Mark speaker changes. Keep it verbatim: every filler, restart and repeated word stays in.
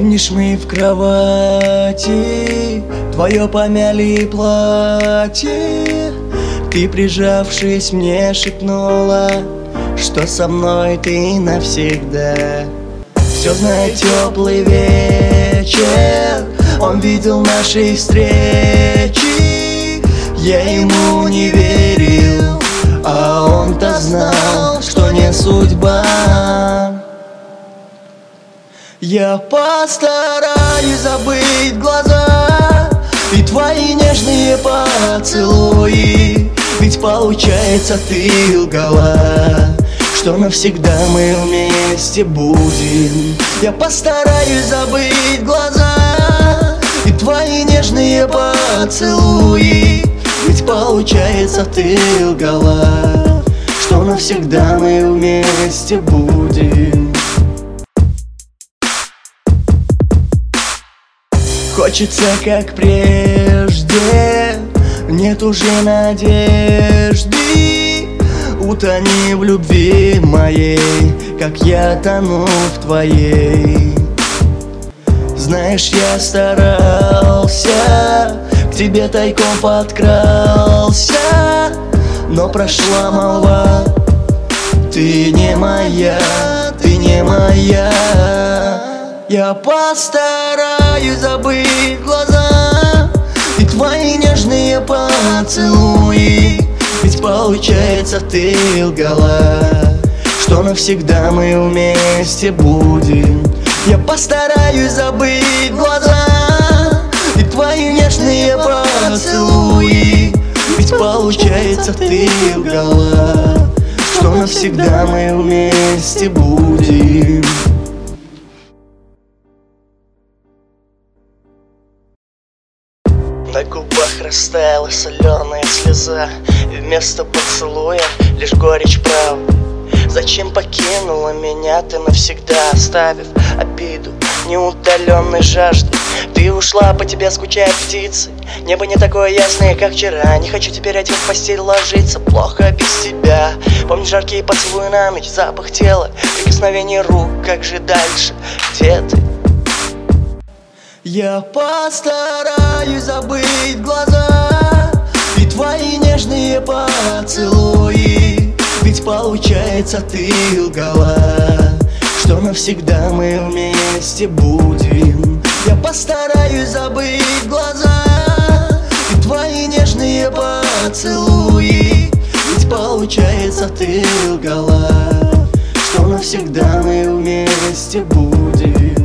Speaker 1: Помнишь, мы в кровати, твое помяли платье, ты, прижавшись, мне шепнула, что со мной ты навсегда. Все знает теплый вечер, он видел наши встречи. Я ему не верил, а он-то знал, что не судьба. Я постараюсь забыть глаза и твои нежные поцелуи, ведь получается ты лгала, что навсегда мы вместе будем. Я постараюсь забыть глаза и твои нежные поцелуи, ведь получается ты лгала, что навсегда мы вместе будем. Хочется, как прежде, нет уже надежды. Утони в любви моей, как я тону в твоей. Знаешь, я старался, к тебе тайком подкрался, но прошла молва. Ты не моя, ты не моя. Я постараюсь забыть глаза и твои нежные поцелуи, ведь получается ты лгала, что навсегда мы вместе будем. Я постараюсь забыть глаза и твои нежные поцелуи, ведь получается ты лгала, что навсегда мы вместе будем.
Speaker 2: На губах растаяла соленая слеза, и вместо поцелуя лишь горечь правды. Зачем покинула меня ты навсегда, оставив обиду неутоленной жажды? Ты ушла, по тебе скучают птицы, небо не такое ясное, как вчера. Не хочу теперь один в постель ложиться, плохо без тебя. Помнишь жаркие поцелуи на ночь, запах тела, прикосновение рук, как же дальше, где ты?
Speaker 1: Я постараюсь забыть глаза и твои нежные поцелуи, ведь получается ты лгала, что навсегда мы вместе будем. Я постараюсь забыть глаза и твои нежные поцелуи, ведь получается ты лгала, что навсегда мы вместе будем.